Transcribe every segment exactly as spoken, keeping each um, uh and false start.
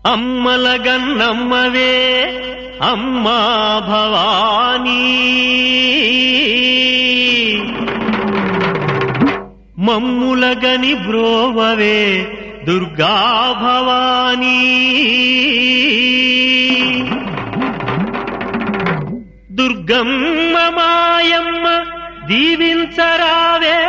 అమ్మలగన్నమ్మవే అమ్మా భవానీ, మమ్ములగని బ్రోవవే దుర్గా భవానీ. దుర్గమ్మ మాయమ్మ దీవించరావే,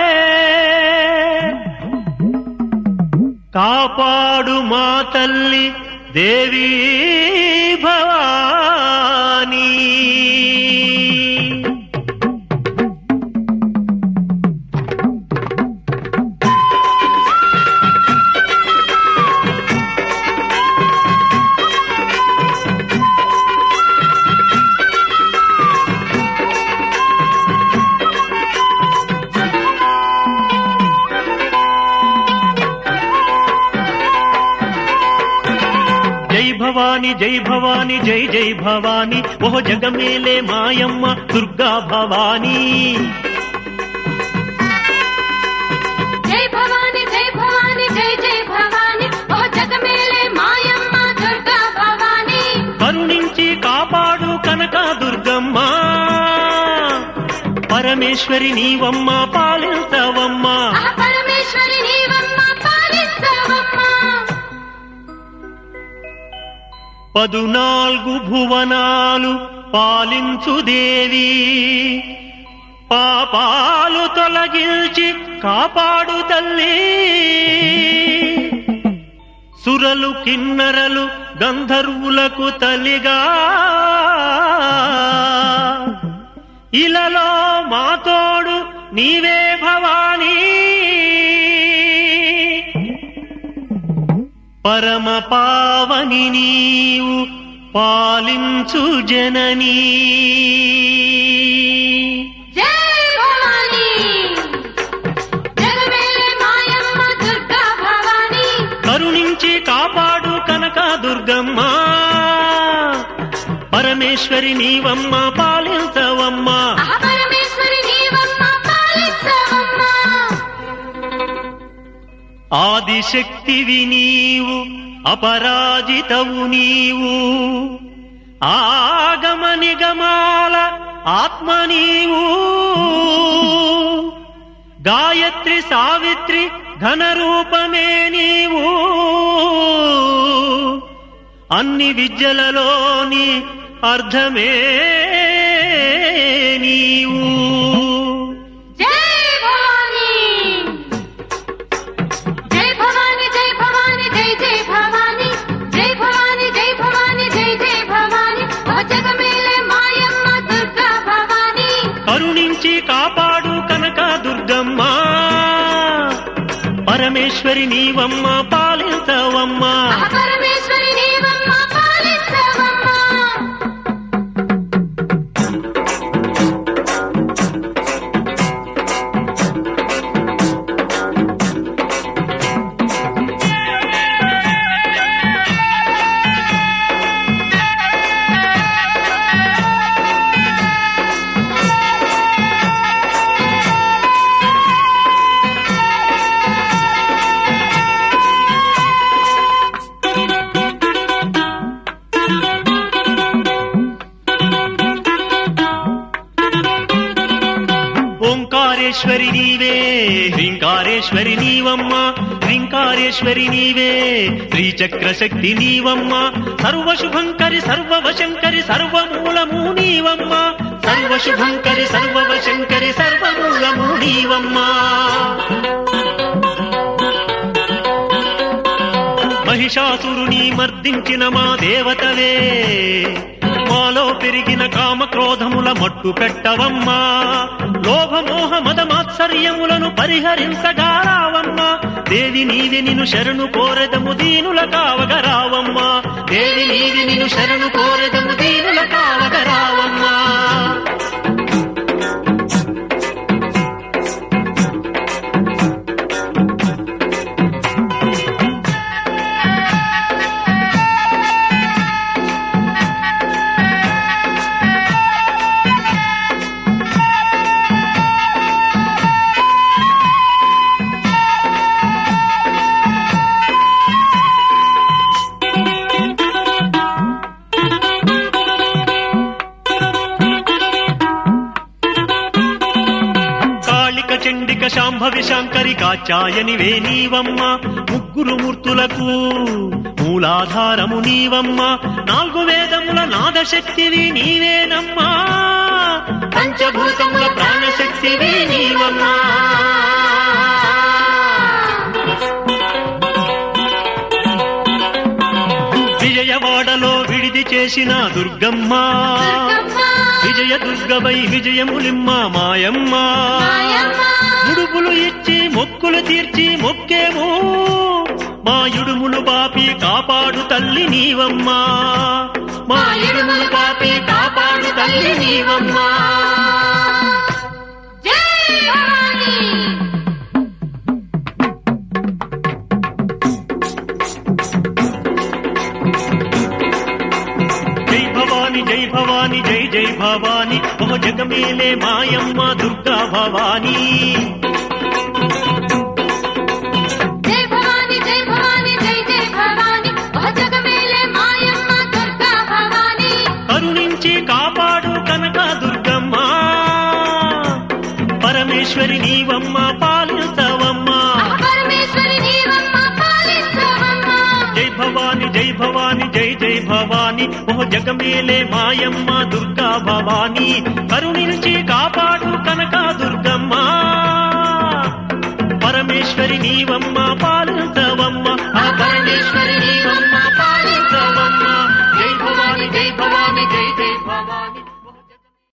కాపాడు మా తల్లి దేవీ భవానీ. జై భవాని జై భవాని జై జై భవాని, ఓహ జగమేలే మాయమ్మ దుర్గా భవానీ. జై భవాని జై భవాని జై జై భవాని, ఓహ జగమేలే మాయమ్మ దుర్గా భవానీ. కరుణించి కాపాడు కనక దుర్గమ్మ, పరమేశ్వరి నీవమ్మ పాలించవమ్మ. పరమేశ్వరి నీవమ్మ పాలించవమ్మ. పదునాల్గు భువనాలు పాలించు దేవి, పాపాలు తొలగించి కాపాడు తల్లి. సురలు కిన్నరలు గంధర్వులకు తల్లిగా, ఇలలో మాతోడు నీవే భవానీ. పరమ పావని నీవు పాలించు జననీ. జై భవాని జగమేలే మాయమ్మ దుర్గా భవానీ. కరుణించి కాపాడు కనక దుర్గమ్మ, పరమేశ్వరి నీవమ్మ పాలించవమ్మ. పరమేశ్వరి నీవమ్మ పాలించవమ్మ. ఆదిశక్తివి నీవు అపరాజితవు నీవు, ఆగమ నిగమాల ఆత్మ నీవు. గాయత్రి సావిత్రి ఘనరూపమే నీవు, అన్ని విద్యలలోని అర్థమే నీవు. జై భవాని జై భవాని జై భవాని జై జై భవాని, జై భవాని జై భవాని జై జై భవాని, ఓ జగమేలే మాయమ్మ దుర్గా భవానీ. కరుణించి కాపాడు కనక దుర్గమ్మ, పరమేశ్వరి నీవమ్మ పాలించవమ్మ. పరమేశ్వరి నీవమ్మ పాలించవమ్మ. ఓంకారేశ్వరి నీవే హ్రీంకారేశ్వరి నీవమ్మ, హ్రీంకారేశ్వరి నీవే శ్రీచక్రశక్తి నీవమ్మ. సర్వశుభంకరి సర్వవశంకరి సర్వమూలము నీవమ్మ, సర్వశుభంకరి సర్వవశంకరి సర్వమూలము నీవమ్మ. మహిషాసురుని మర్దించిన మా దేవతవే, మాలో పెరిగిన కామ క్రోధముల మట్టు పెట్టవమ్మా. లోభమోహ మదమాత్సర్యములను పరిహరించగారావమ్మా. దేవి నీవి నిను శరణు కోరెదము దీనుల కావగరావమ్మా. దేవి నీవి నిను శరణు కోరెదము దీనుల కావగరావమ్మా. శాంభవి శంకరి కాచాయనివే నీవమ్మ ముగ్గురు మూర్తులకు మూలాధారము నీవమ్మ నాలుగు వేదముల నాదశక్తివి నీవేనమ్మా పంచభూతముల ప్రాణశక్తివి నీవమ్మా విజయవాడలో విడిది చేసిన దుర్గమ్మ విజయ దుర్గవై విజయములిమ్మ మాయమ్మ ముడుపులు ఇచ్చి మొక్కులు తీర్చి మొక్కేమో మా యుడుములు పాపి కాపాడు తల్లి నీవమ్మా మా యుడుములు పాపి కాపాడు తల్లి నీవమ్మా జై భవాని జై భవాని జై జై భవాని ఓ జగమేలే మాయమ్మ దుర్గా భవాని జై భవాని జై భవాని జై జై భవాని ఓ జగమేలే మాయమ్మ దుర్గా భవాని కరుణించి కాపాడు కనక దుర్గమ్మ పరమేశ్వరి నీవమ్మ పాలించవమ్మ పరమేశ్వరి నీవమ్మ పాలించవమ్మ జై భవాని జై భవాని జై జై భవాని ఓ జగమేలే మాయమ్మ దుర్గా భవాని కరుణించి కాపాడు కనక దుర్గమ్మ పరమేశ్వరి నీవమ్మ